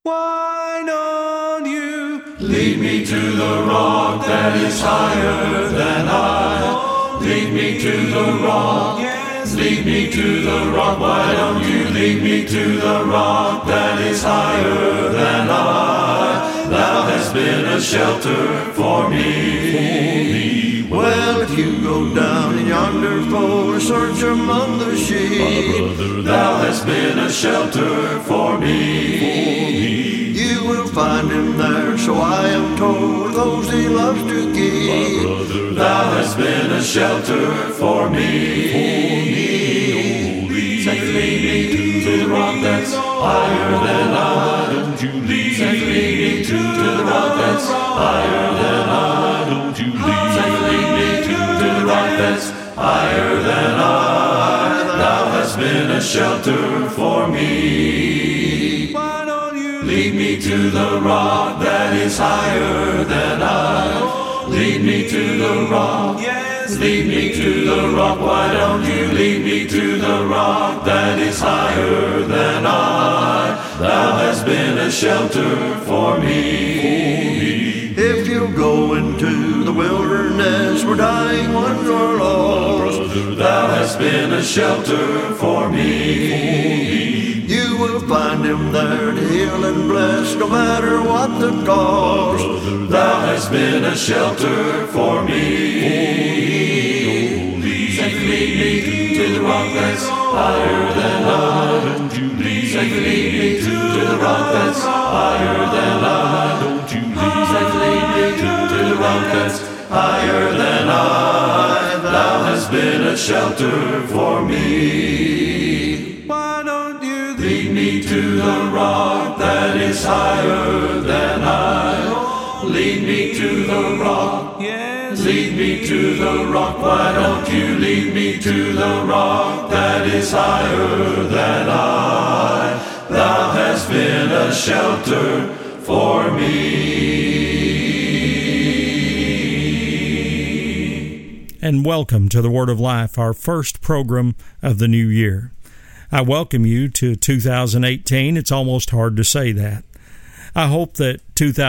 Why don't you lead me to the rock that is higher than I? Lead me to the rock, yes, lead me to the rock. Why don't you lead me to the rock that is higher than I? Thou hast been a shelter for me. Well, if you go down yonder for a search among the sheep, thou hast been a shelter for me. You will find him there, so I am told, those he loves to keep. Thou hast been a shelter for me. Say, lead me to the rock that's higher than I. Don't you lead me to the rock that's higher than I. Don't you lead me to the rock that's higher than I. Thou hast been a shelter for me. Why don't you lead me to the rock that is higher than I? Lead me to the rock, yes, lead me to the rock. Why don't you lead me to the rock that is higher than I? Thou hast been a shelter for me. If you go into the wilderness where dying ones are lost, thou hast been a shelter for me. You will find him there to heal and bless, no matter what the cost. Thou hast been a shelter for me. Say, lead me to the rock that's higher than I. Don't you lead, say, lead me to the rock that's higher than I. Don't you lead, say, lead me to the rock that's higher than I. Thou hast been a shelter for me. Why don't you lead me to the rock that is higher than I? Lead me to the rock, yes, lead me to the rock. Why don't you lead me to the rock that is higher than I? Thou hast been a shelter for me. And welcome to the Word of Life, our first program of the new year. I welcome you to 2018. It's almost hard to say that. I hope that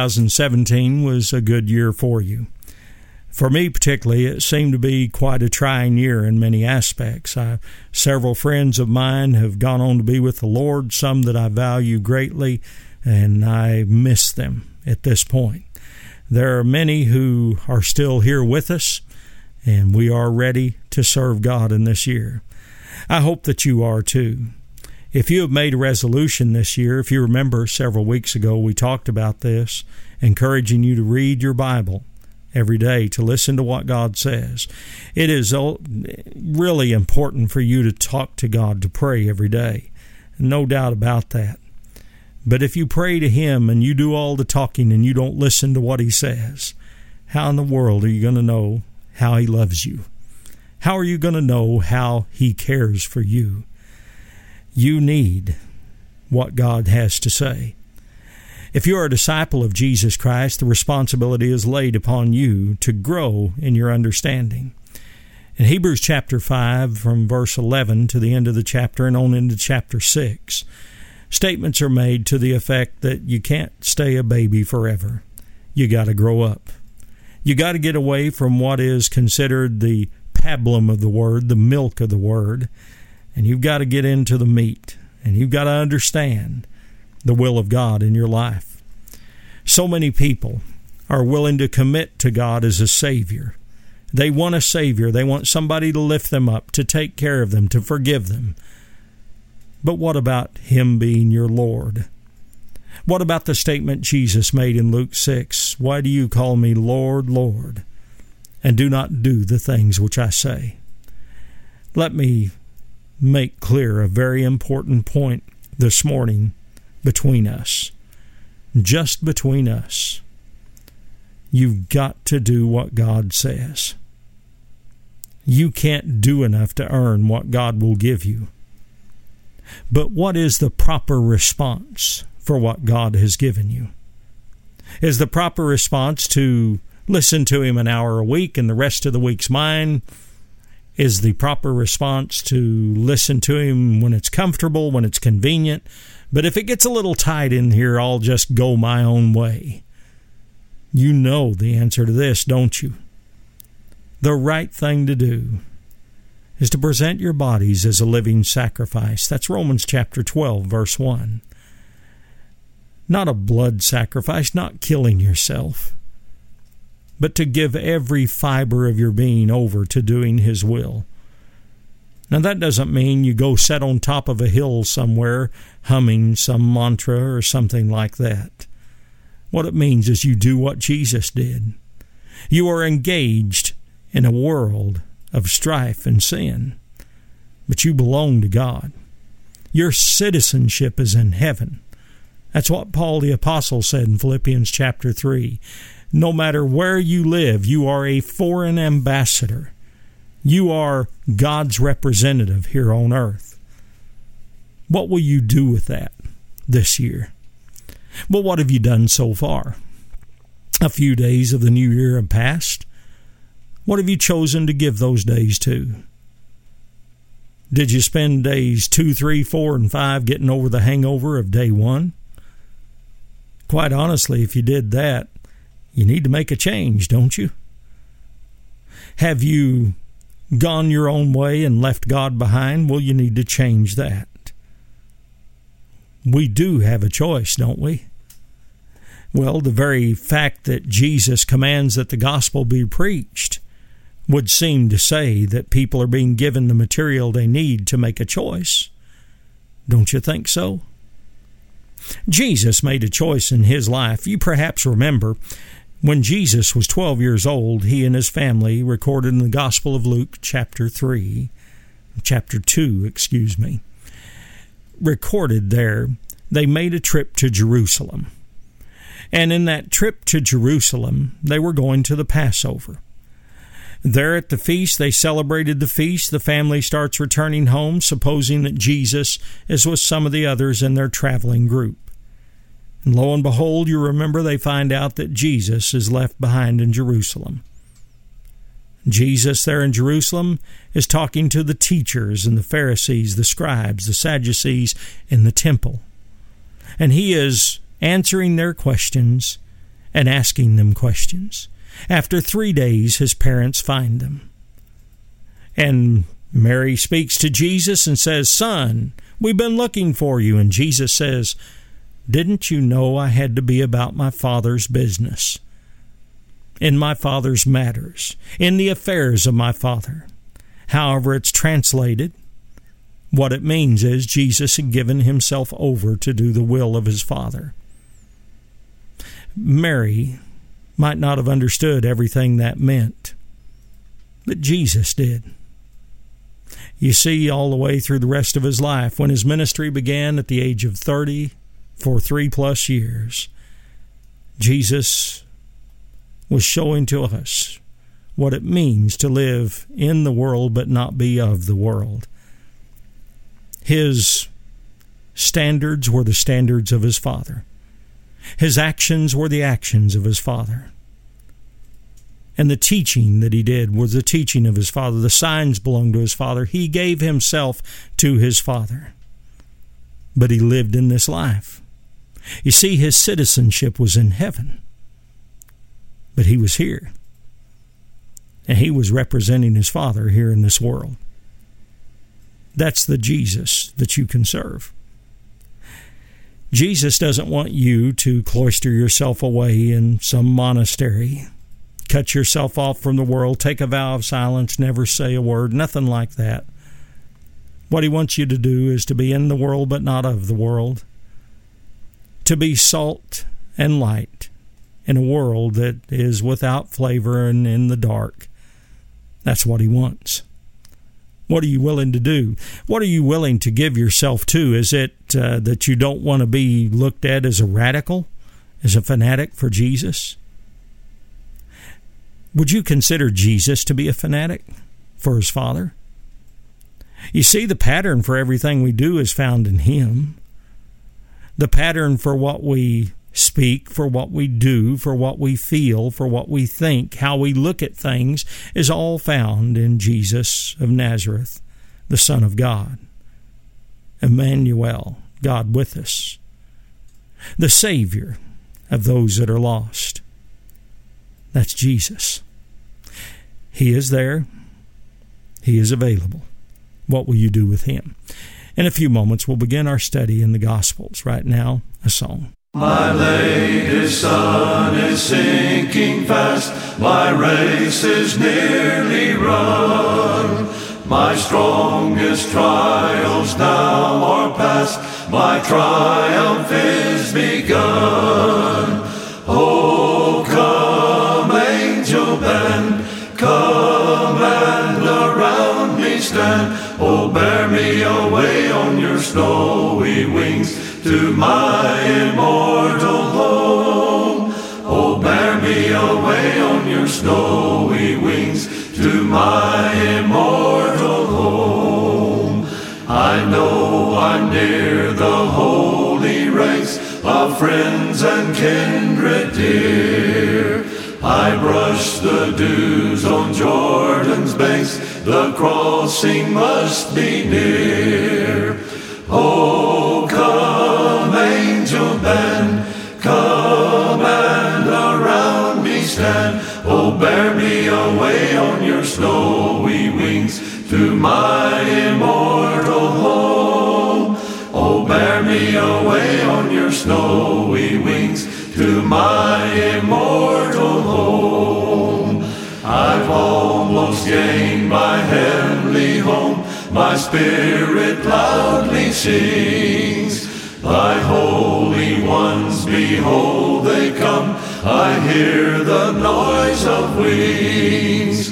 2017 was a good year for you. For me particularly, it seemed to be quite a trying year in many aspects. Several friends of mine have gone on to be with the Lord, some that I value greatly, and I miss them at this point. There are many who are still here with us, and we are ready to serve God in this year. I hope that you are too. If you have made a resolution this year, if you remember several weeks ago we talked about this, encouraging you to read your Bible every day, to listen to what God says. It is really important for you to talk to God, to pray every day. No doubt about that. But if you pray to Him and you do all the talking and you don't listen to what He says, how in the world are you going to know how He loves you? How are you going to know how He cares for you? You need what God has to say. If you are a disciple of Jesus Christ, the responsibility is laid upon you to grow in your understanding. In Hebrews chapter 5, from verse 11 to the end of the chapter and on into chapter 6, statements are made to the effect that you can't stay a baby forever. You got to grow up. You got to get away from what is considered the pablum of the Word, the milk of the Word, and you've got to get into the meat, and you've got to understand the will of God in your life. So many people are willing to commit to God as a Savior. They want a Savior. They want somebody to lift them up, to take care of them, to forgive them. But what about Him being your Lord? What about the statement Jesus made in Luke 6? Why do you call me Lord, Lord, and do not do the things which I say? Let me make clear a very important point this morning between us. Just between us. You've got to do what God says. You can't do enough to earn what God will give you. But what is the proper response for what God has given you? Is the proper response to listen to Him an hour a week and the rest of the week's mine? is the proper response to listen to Him when it's comfortable, when it's convenient. But if it gets a little tight in here, I'll just go my own way. You know the answer to this, don't you? The right thing to do is to present your bodies as a living sacrifice. That's Romans chapter 12, verse 1. Not a blood sacrifice, not killing yourself, but to give every fiber of your being over to doing His will. Now that doesn't mean you go sit on top of a hill somewhere humming some mantra or something like that. What it means is you do what Jesus did. You are engaged in a world of strife and sin, but you belong to God. Your citizenship is in heaven. That's what Paul the Apostle said in Philippians chapter 3. No matter where you live, you are a foreign ambassador. You are God's representative here on earth. What will you do with that this year? Well, what have you done so far? A few days of the new year have passed. What have you chosen to give those days to? Did you spend days 2, 3, 4, and 5 getting over the hangover of day 1? Quite honestly, if you did that, you need to make a change, don't you? Have you gone your own way and left God behind? Well, you need to change that. We do have a choice, don't we? Well, the very fact that Jesus commands that the gospel be preached would seem to say that people are being given the material they need to make a choice. Don't you think so? Jesus made a choice in His life. You perhaps remember when Jesus was 12 years old, He and His family, recorded in the Gospel of Luke, chapter 2, recorded there, they made a trip to Jerusalem. And in that trip to Jerusalem, they were going to the Passover. There at the feast, they celebrated the feast. The family starts returning home, supposing that Jesus is with some of the others in their traveling group. And lo and behold, you remember, they find out that Jesus is left behind in Jerusalem. Jesus there in Jerusalem is talking to the teachers and the Pharisees, the scribes, the Sadducees in the temple. And He is answering their questions and asking them questions. After 3 days, His parents find them. And Mary speaks to Jesus and says, "Son, we've been looking for you." And Jesus says, "Didn't you know I had to be about my Father's business, in my Father's matters, in the affairs of my Father?" However it's translated, what it means is Jesus had given Himself over to do the will of His Father. Mary might not have understood everything that meant, but Jesus did. You see, all the way through the rest of His life, when His ministry began at the age of 30, for 3+ years, Jesus was showing to us what it means to live in the world but not be of the world. His standards were the standards of His Father. His actions were the actions of His Father. And the teaching that He did was the teaching of His Father. The signs belonged to His Father. He gave Himself to His Father. But He lived in this life. You see, His citizenship was in heaven. But He was here. And He was representing His Father here in this world. That's the Jesus that you can serve. Jesus doesn't want you to cloister yourself away in some monastery, cut yourself off from the world, take a vow of silence, never say a word, nothing like that. What He wants you to do is to be in the world but not of the world, to be salt and light in a world that is without flavor and in the dark. That's what He wants. What are you willing to do? What are you willing to give yourself to? Is it that you don't want to be looked at as a radical, as a fanatic for Jesus? Would you consider Jesus to be a fanatic for His Father? You see, the pattern for everything we do is found in Him. The pattern for what we speak, for what we do, for what we feel, for what we think, how we look at things, is all found in Jesus of Nazareth, the Son of God. Emmanuel, God with us. The Savior of those that are lost. That's Jesus. He is there. He is available. What will you do with Him? In a few moments, we'll begin our study in the Gospels. Right now, a song. My latest sun is sinking fast, my race is nearly run. My strongest trials now are past, my triumph is begun. Oh, come, angel band, come and around me stand. Oh, bear me away on your snowy wings to my immortal home. Oh, bear me away on your snowy wings to my immortal home. I know I'm near the holy ranks of friends and kindred dear. I brush the dews on Jordan's banks, the crossing must be near. Oh, come, angel band, come and around me stand. Oh, bear me away on your snowy wings to my immortal home. Oh, bear me away on your snowy wings to my immortal home. I've almost gained my heavenly home, my spirit loudly sings. Thy holy ones, behold, they come, I hear the noise of wings.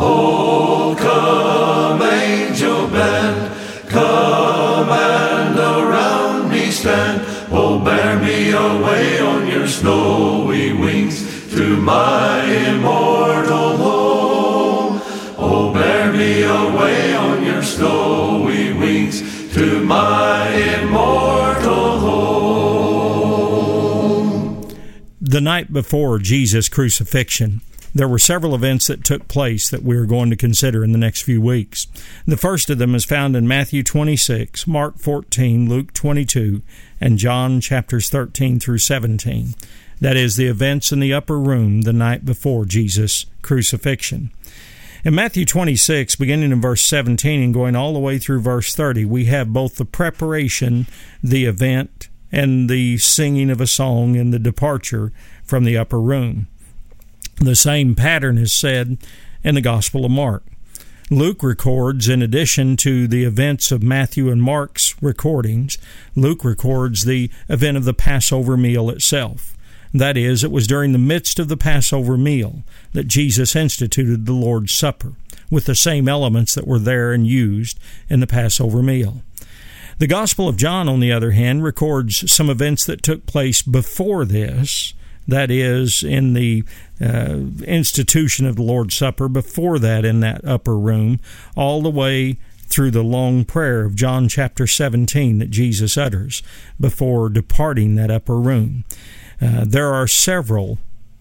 Oh, come, angel band, come and around me stand. Oh, bear me away on your snowy wings to my immortal home. Oh, bear me away on your snowy wings to my immortal home. The night before Jesus' crucifixion, there were several events that took place that we are going to consider in the next few weeks. The first of them is found in Matthew 26, Mark 14, Luke 22, and John chapters 13 through 17. That is, the events in the upper room the night before Jesus' crucifixion. In Matthew 26, beginning in verse 17 and going all the way through verse 30, we have both the preparation, the event, and the singing of a song and the departure from the upper room. The same pattern is said in the Gospel of Mark. Luke records, in addition to the events of Matthew and Mark's recordings, Luke records the event of the Passover meal itself. That is, it was during the midst of the Passover meal that Jesus instituted the Lord's Supper, with the same elements that were there and used in the Passover meal. The Gospel of John, on the other hand, records some events that took place before this, that is, in the institution of the Lord's Supper, before that in that upper room, all the way through the long prayer of John chapter 17 that Jesus utters before departing that upper room. There are several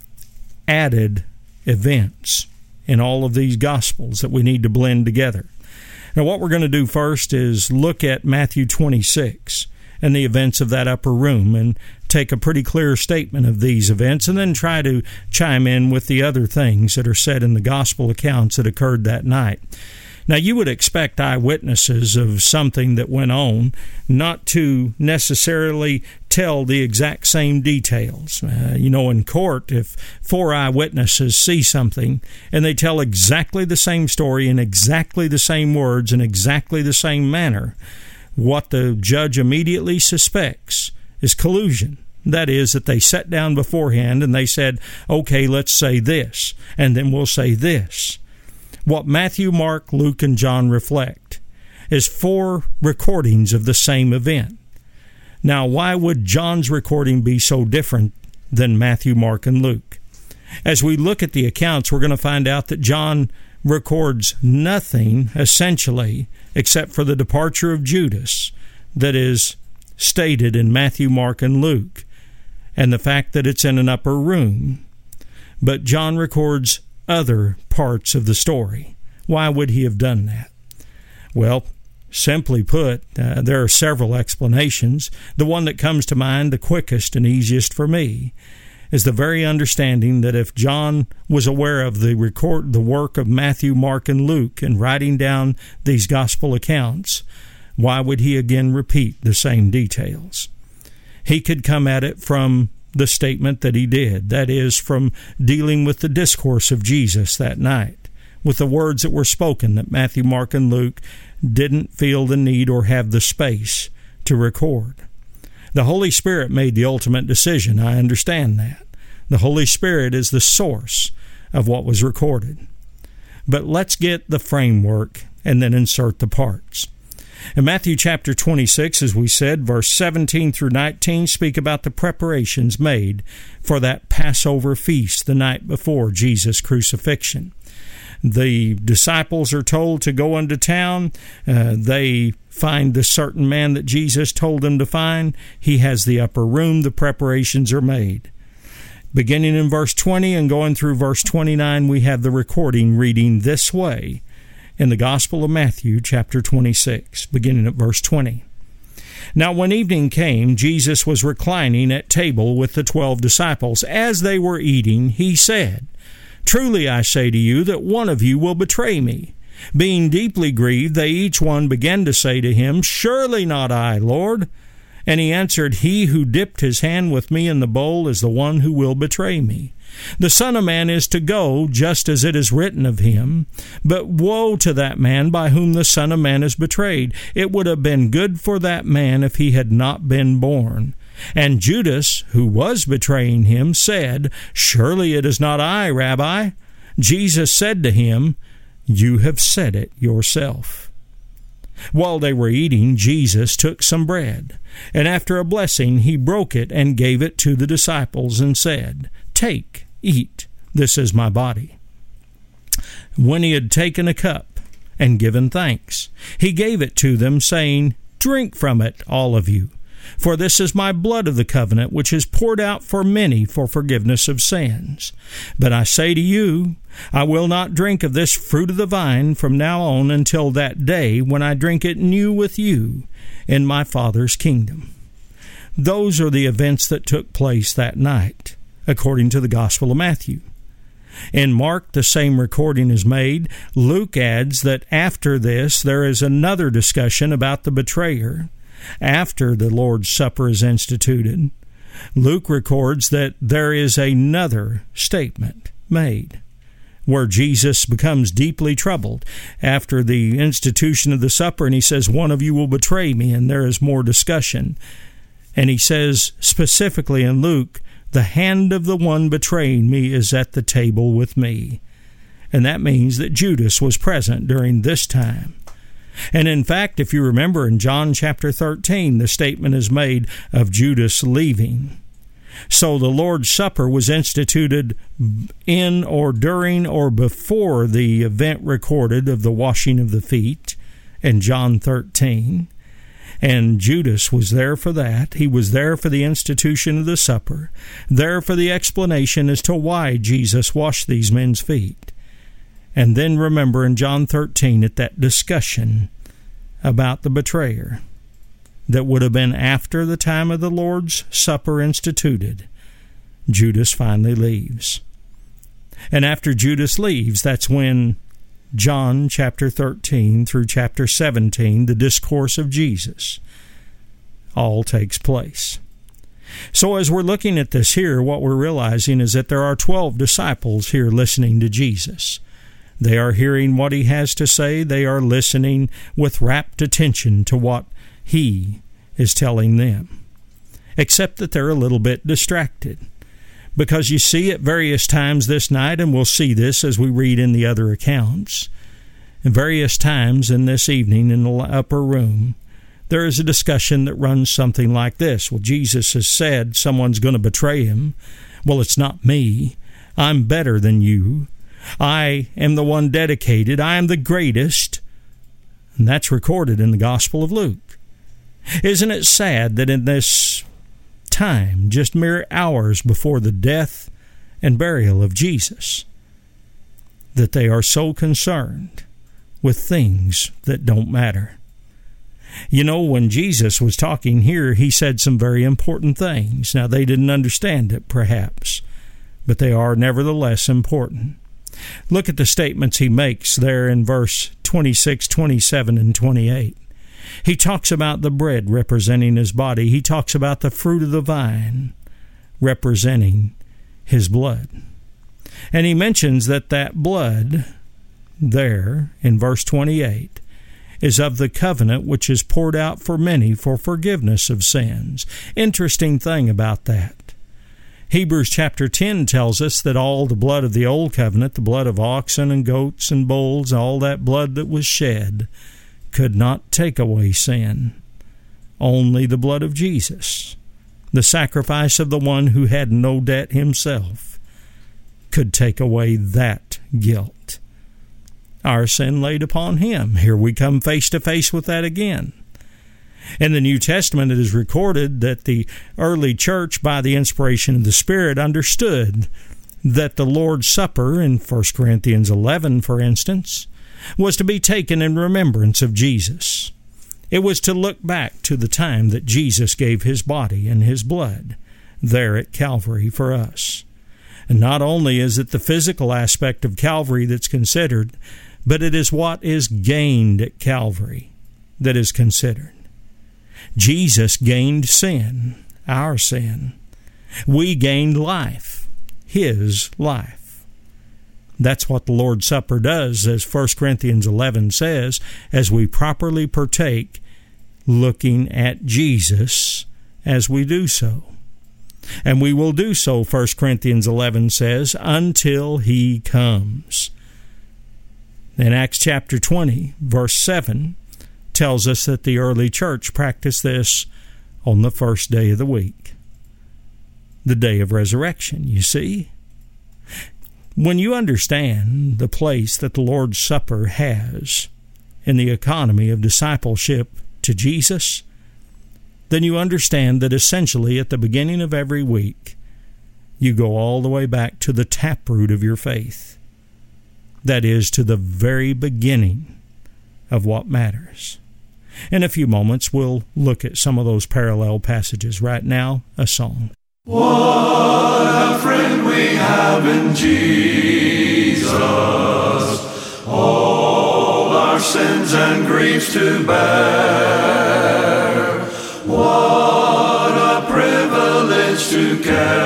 added events in all of these Gospels that we need to blend together. Now, what we're going to do first is look at Matthew 26 and the events of that upper room and take a pretty clear statement of these events and then try to chime in with the other things that are said in the Gospel accounts that occurred that night. Now, you would expect eyewitnesses of something that went on not to necessarily tell the exact same details. In court, if 4 eyewitnesses see something and they tell exactly the same story in exactly the same words in exactly the same manner, what the judge immediately suspects is collusion. That is, that they sat down beforehand and they said, okay, let's say this, and then we'll say this. What Matthew, Mark, Luke, and John reflect is 4 recordings of the same event. Now, why would John's recording be so different than Matthew, Mark, and Luke? As we look at the accounts, we're going to find out that John records nothing, essentially, except for the departure of Judas that is stated in Matthew, Mark, and Luke. and the fact that it's in an upper room. But John records other parts of the story. Why would he have done that? Well, simply put, there are several explanations. The one that comes to mind, the quickest and easiest for me, is the very understanding that if John was aware of the work of Matthew, Mark, and Luke in writing down these gospel accounts, why would he again repeat the same details? He could come at it from the statement that he did, that is, from dealing with the discourse of Jesus that night, with the words that were spoken that Matthew, Mark, and Luke didn't feel the need or have the space to record. The Holy Spirit made the ultimate decision. I understand that. The Holy Spirit is the source of what was recorded. But let's get the framework and then insert the parts. In Matthew chapter 26, as we said, verse 17 through 19 speak about the preparations made for that Passover feast the night before Jesus' crucifixion. The disciples are told to go into town. They find the certain man that Jesus told them to find. He has the upper room. The preparations are made. Beginning in verse 20 and going through verse 29, we have the recording reading this way in the Gospel of Matthew, chapter 26, beginning at verse 20. Now when evening came, Jesus was reclining at table with the 12 disciples. As they were eating, he said, "Truly I say to you that one of you will betray me." Being deeply grieved, they each one began to say to him, "Surely not I, Lord." And he answered, "He who dipped his hand with me in the bowl is the one who will betray me. The Son of Man is to go, just as it is written of him. But woe to that man by whom the Son of Man is betrayed. It would have been good for that man if he had not been born." And Judas, who was betraying him, said, "Surely it is not I, Rabbi." Jesus said to him, "You have said it yourself." While they were eating, Jesus took some bread, and after a blessing he broke it and gave it to the disciples and said, "Take, eat, this is my body." When he had taken a cup and given thanks, he gave it to them, saying, "Drink from it, all of you. For this is my blood of the covenant, which is poured out for many for forgiveness of sins. But I say to you, I will not drink of this fruit of the vine from now on until that day when I drink it new with you in my Father's kingdom." Those are the events that took place that night, according to the Gospel of Matthew. In Mark, the same recording is made. Luke adds that after this, there is another discussion about the betrayer. After the Lord's Supper is instituted, Luke records that there is another statement made where Jesus becomes deeply troubled after the institution of the supper, and he says, "One of you will betray me," and there is more discussion. And he says specifically in Luke, "The hand of the one betraying me is at the table with me." And that means that Judas was present during this time. And in fact, if you remember in John chapter 13, the statement is made of Judas leaving. So the Lord's Supper was instituted in or during or before the event recorded of the washing of the feet in John 13. And Judas was there for that. He was there for the institution of the supper, there for the explanation as to why Jesus washed these men's feet. And then remember in John 13 at that discussion about the betrayer that would have been after the time of the Lord's Supper instituted, Judas finally leaves. And after Judas leaves, that's when John chapter 13 through chapter 17, the discourse of Jesus, all takes place. So as we're looking at this here, what we're realizing is that there are 12 disciples here listening to Jesus. They are hearing what he has to say. They are listening with rapt attention to what he is telling them. Except that they're a little bit distracted. Because you see at various times this night, and we'll see this as we read in the other accounts, at various times in this evening in the upper room, there is a discussion that runs something like this. Well, Jesus has said someone's going to betray him. Well, it's not me. I'm better than you. I am the one dedicated. I am the greatest. And that's recorded in the Gospel of Luke. Isn't it sad that in this time, just mere hours before the death and burial of Jesus, that they are so concerned with things that don't matter. You know, when Jesus was talking here, he said some very important things. Now, they didn't understand it, perhaps, but they are nevertheless important. Look at the statements he makes there in verse 26, 27, and 28. He talks about the bread representing his body. He talks about the fruit of the vine representing his blood. And he mentions that blood there in verse 28 is of the covenant which is poured out for many for forgiveness of sins. Interesting thing about that. Hebrews chapter 10 tells us that all the blood of the old covenant, the blood of oxen and goats and bulls, all that blood that was shed, could not take away sin. Only the blood of Jesus, the sacrifice of the one who had no debt himself, could take away that guilt. Our sin laid upon him. Here we come face to face with that again. In the New Testament, it is recorded that the early church, by the inspiration of the Spirit, understood that the Lord's Supper, in 1 Corinthians 11, for instance, was to be taken in remembrance of Jesus. It was to look back to the time that Jesus gave his body and his blood there at Calvary for us. And not only is it the physical aspect of Calvary that's considered, but it is what is gained at Calvary that is considered. Jesus gained sin, our sin. We gained life, his life. That's what the Lord's Supper does, as 1 Corinthians 11 says, as we properly partake, looking at Jesus as we do so. And we will do so, 1 Corinthians 11 says, until he comes. In Acts chapter 20, verse 7, tells us that the early church practiced this on the first day of the week, the day of resurrection, you see. When you understand the place that the Lord's Supper has in the economy of discipleship to Jesus, then you understand that essentially at the beginning of every week, you go all the way back to the taproot of your faith. That is, to the very beginning of what matters. In a few moments, we'll look at some of those parallel passages. Right now, a song. What a friend we have in Jesus, all our sins and griefs to bear. What a privilege to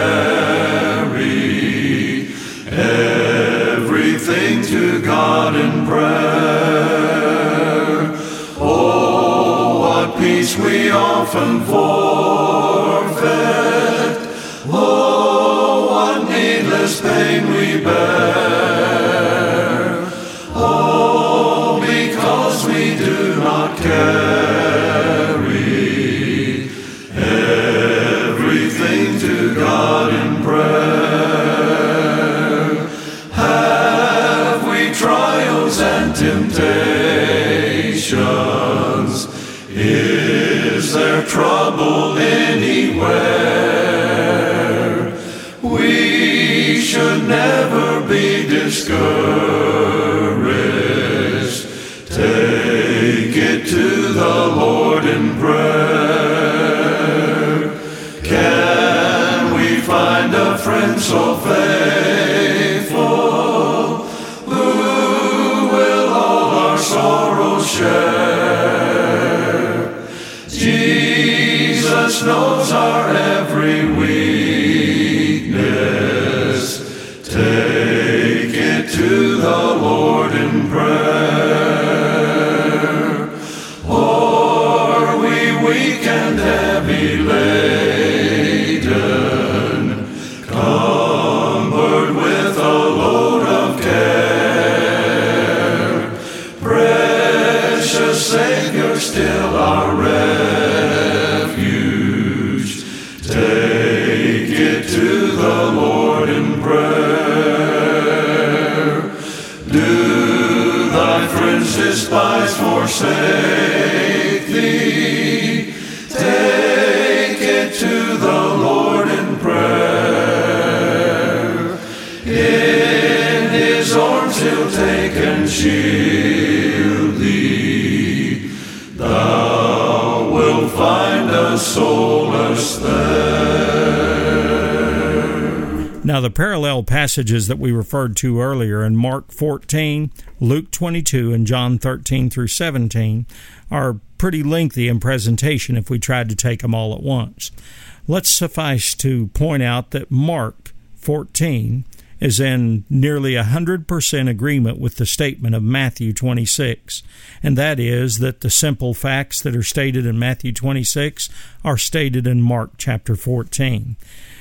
carry everything to God in prayer. Oh, what peace we often forfeit. Oh, what needless pain we bear. Oh, because we do not carry everything to God in prayer. Have we trials and temptations? Is there trouble anywhere? We should never be discouraged. Take it to the Lord in prayer. Can we find a friend so faithful who will all our sorrows share? Jesus knows our every weakness. Take it to the Lord in prayer. Or we weak and heavy laden, cumbered with a load of care. Precious Savior, still our refuge. Take it to the Lord in prayer. Do thy friends despise, forsake thee? Take it to the Lord shield thee, thou wilt find a solace there. Now, the parallel passages that we referred to earlier in Mark 14, Luke 22, and John 13 through 17 are pretty lengthy in presentation if we tried to take them all at once. Let's suffice to point out that Mark 14 is in nearly 100% agreement with the statement of Matthew 26, and that is that the simple facts that are stated in Matthew 26 are stated in Mark chapter 14.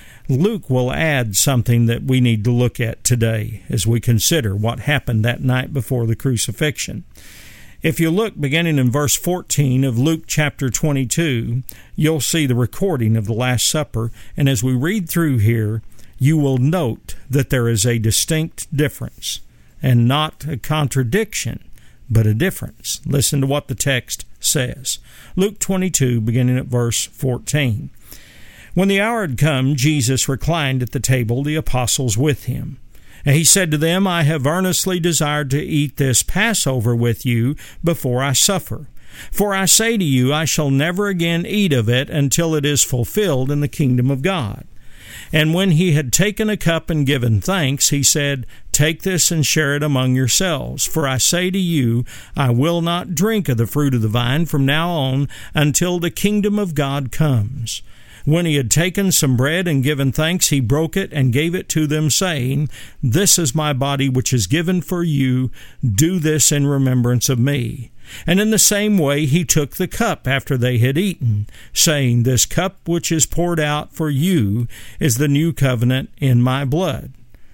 Luke will add something that we need to look at today as we consider what happened that night before the crucifixion. If you look beginning in verse 14 of Luke chapter 22, you'll see the recording of the Last Supper, and as we read through here, you will note that there is a distinct difference, and not a contradiction, but a difference. Listen to what the text says. Luke 22, beginning at verse 14. When the hour had come, Jesus reclined at the table, the apostles with him. And he said to them, I have earnestly desired to eat this Passover with you before I suffer. For I say to you, I shall never again eat of it until it is fulfilled in the kingdom of God. And when he had taken a cup and given thanks, he said, Take this and share it among yourselves. For I say to you, I will not drink of the fruit of the vine from now on until the kingdom of God comes. When he had taken some bread and given thanks, he broke it and gave it to them, saying, This is my body which is given for you. Do this in remembrance of me. And in the same way he took the cup after they had eaten, saying, This cup which is poured out for you is the new covenant in my blood.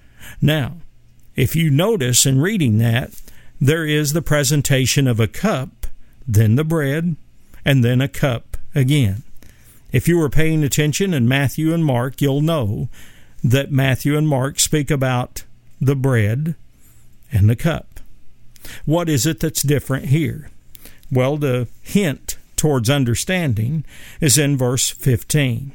Now, if you notice in reading that, there is the presentation of a cup, then the bread, and then a cup again. If you were paying attention in Matthew and Mark, you'll know that Matthew and Mark speak about the bread and the cup. What is it that's different here? Well, the hint towards understanding is in verse 15.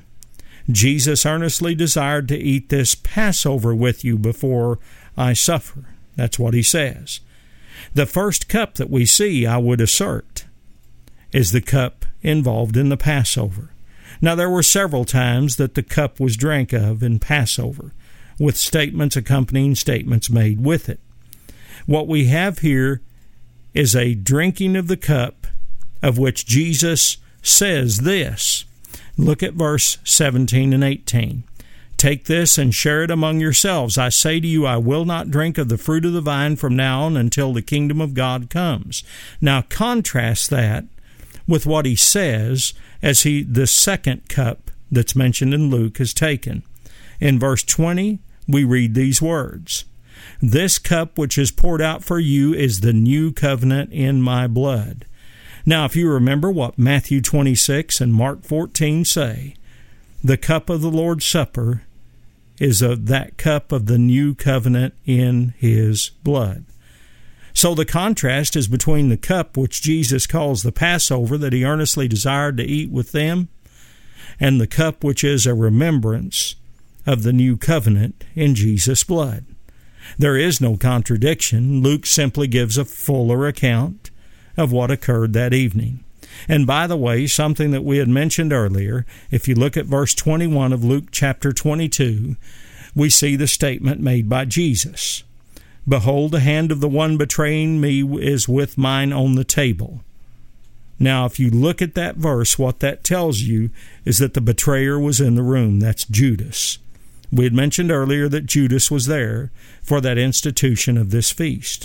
Jesus earnestly desired to eat this Passover with you before I suffer. That's what he says. The first cup that we see, I would assert, is the cup involved in the Passover. Now, there were several times that the cup was drank of in Passover, with statements accompanying statements made with it. What we have here is a drinking of the cup of which Jesus says this. Look at verse 17 and 18. Take this and share it among yourselves. I say to you, I will not drink of the fruit of the vine from now on until the kingdom of God comes. Now contrast that with what he says as the second cup that's mentioned in Luke is taken. In verse 20, we read these words, This cup which is poured out for you is the new covenant in my blood. Now, if you remember what Matthew 26 and Mark 14 say, the cup of the Lord's Supper is of that cup of the new covenant in his blood. So the contrast is between the cup which Jesus calls the Passover that he earnestly desired to eat with them, and the cup which is a remembrance of the new covenant in Jesus' blood. There is no contradiction. Luke simply gives a fuller account of what occurred that evening. And by the way, something that we had mentioned earlier, if you look at verse 21 of Luke chapter 22, we see the statement made by Jesus. Behold, the hand of the one betraying me is with mine on the table. Now, if you look at that verse, what that tells you is that the betrayer was in the room. That's Judas. We had mentioned earlier that Judas was there for that institution of this feast.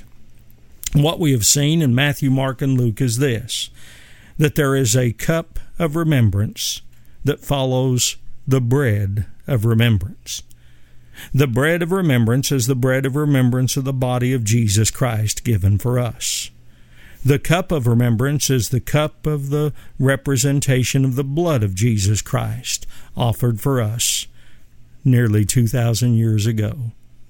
What we have seen in Matthew, Mark, and Luke is this, that there is a cup of remembrance that follows the bread of remembrance. The bread of remembrance is the bread of remembrance of the body of Jesus Christ given for us. The cup of remembrance is the cup of the representation of the blood of Jesus Christ offered for us nearly 2,000 years ago.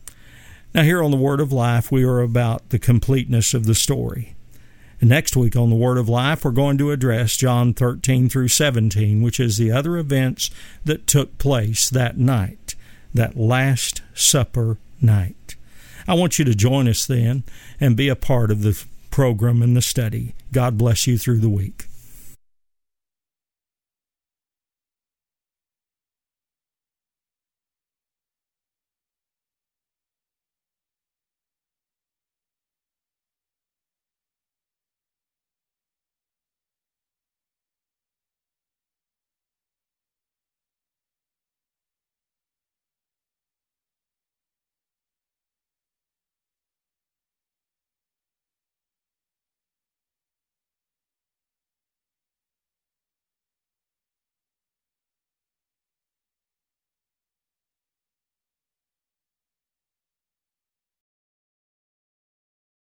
Now here on the Word of Life, we are about the completeness of the story. And next week on the Word of Life, we're going to address John 13 through 17, which is the other events that took place that night, that Last Supper night. I want you to join us then and be a part of the program and the study. God bless you through the week.